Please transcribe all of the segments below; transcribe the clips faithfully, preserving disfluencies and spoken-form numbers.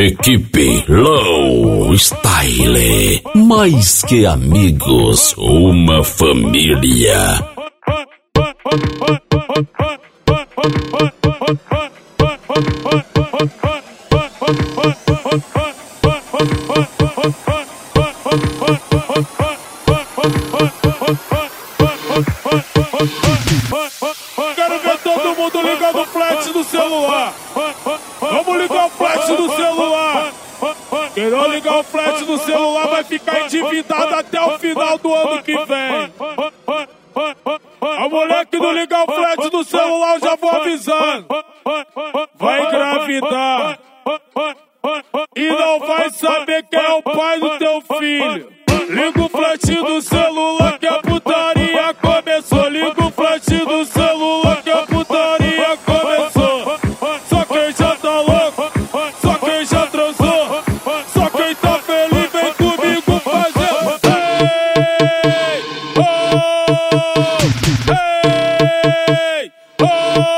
Equipe Low Style, mais que amigos, uma família. Quero ver todo mundo ligando o flash do celular. Vamos ligar o flash do celular. Quem não ligar o flash do celular vai ficar endividado até o final do ano que vem. A mulher que não ligar o flash do celular, eu já vou avisando, vai engravidar e não vai saber quem é o pai do teu filho. Liga o flash do celular que a putaria começou. Liga o flash do celular que a putaria começou. Só quem já tá louco, só quem já transou, só quem tá feliz vem comigo fazer. Ei, oh, ei, oh,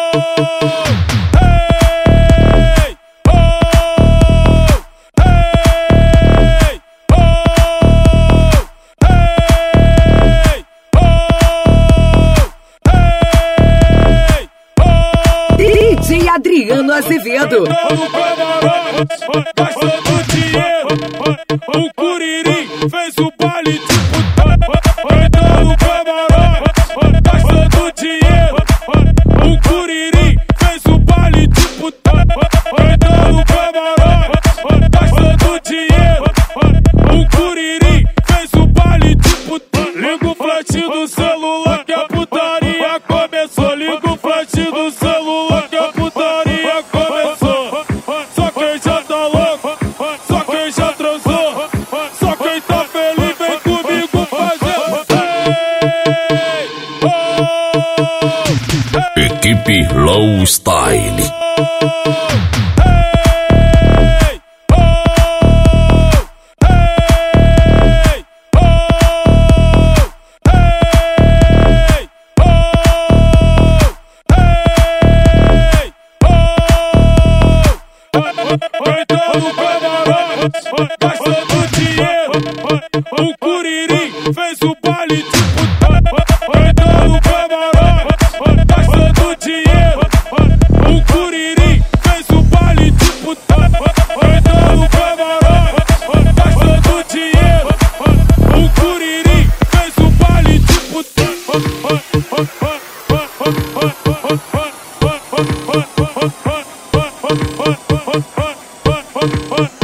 ei, oh, D J Adriano Azevedo. Gastando dinheiro, o Curirim fez o baile de puta. Entrou no camarote, gastando dinheiro, o Curirim fez o baile de puta. Entrou no camarote, gastando dinheiro, o Curirim fez o baile de puta. Liga o flash do celular que a putaria começou. Liga o flash do celular que a putaria começou. Só quem já tá louco, só quem já transou, só quem tá feliz vem comigo fazer. Ei, oh, ei, Equipe Low Style. ei, oh, ei, oh, ei, oh, ei, oh. Então no camarote, gastando dinheiro, o Curirim fez o baile de puta. Então no camarote, gastando dinheiro, o Curirim fez o baile de puta. Então no camarote, gastando dinheiro, o Curirim fez o baile de puta.